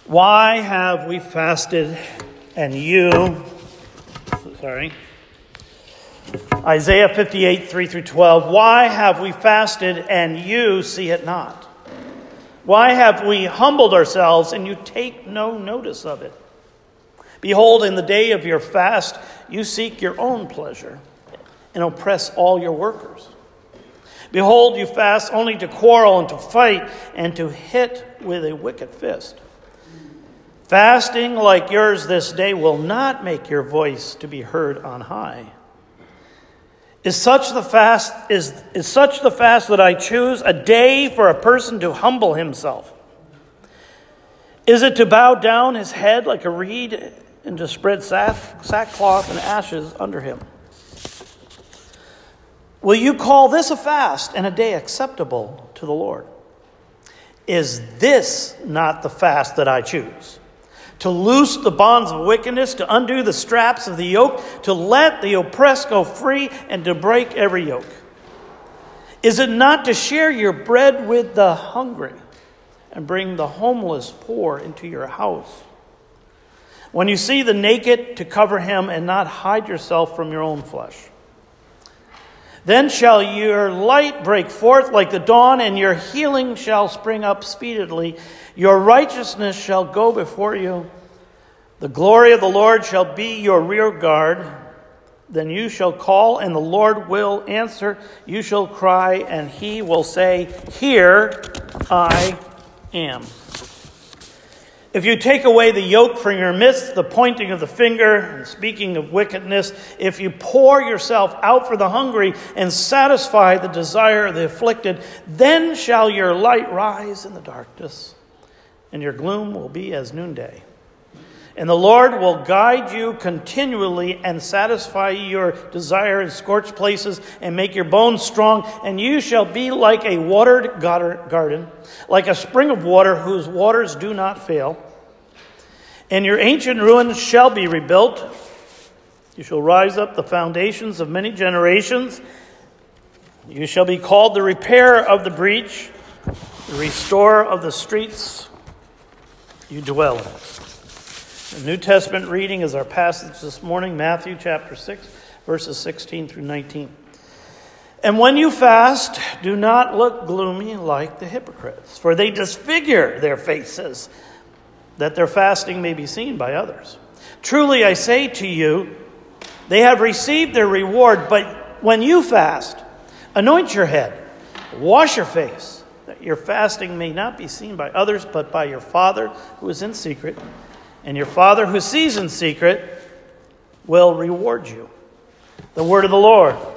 Why have we fasted and you... Isaiah 58, 3 through 12. Why have we fasted and you see it not? Why have we humbled ourselves and you take no notice of it? Behold, in the day of your fast, you seek your own pleasure and oppress all your workers. Behold, you fast only to quarrel and to fight and to hit with a wicked fist. Fasting like yours this day will not make your voice to be heard on high. Is such the fast that I choose, a day for a person to humble himself? Is it to bow down his head like a reed and to spread sackcloth and ashes under him? Will you call this a fast and a day acceptable to the Lord? Is this not the fast that I choose? To loose the bonds of wickedness, to undo the straps of the yoke, to let the oppressed go free, and to break every yoke? Is it not to share your bread with the hungry and bring the homeless poor into your house? When you see the naked, to cover him and not hide yourself from your own flesh. Then shall your light break forth like the dawn, and your healing shall spring up speedily. Your righteousness shall go before you. The glory of the Lord shall be your rear guard. Then you shall call, and the Lord will answer. You shall cry, and he will say, Here I am. If you take away the yoke from your midst, the pointing of the finger, and speaking of wickedness, if you pour yourself out for the hungry and satisfy the desire of the afflicted, then shall your light rise in the darkness, and your gloom will be as noonday. And the Lord will guide you continually and satisfy your desire in scorched places and make your bones strong. And you shall be like a watered garden, like a spring of water whose waters do not fail. And your ancient ruins shall be rebuilt. You shall rise up the foundations of many generations. You shall be called the repairer of the breach, the restorer of the streets you dwell in. The New Testament reading is our passage this morning, Matthew chapter 6, verses 16 through 19. And when you fast, do not look gloomy like the hypocrites, for they disfigure their faces, that their fasting may be seen by others. Truly I say to you, they have received their reward. But when you fast, anoint your head, wash your face, that your fasting may not be seen by others, but by your Father who is in secret. And your Father who sees in secret will reward you. The word of the Lord.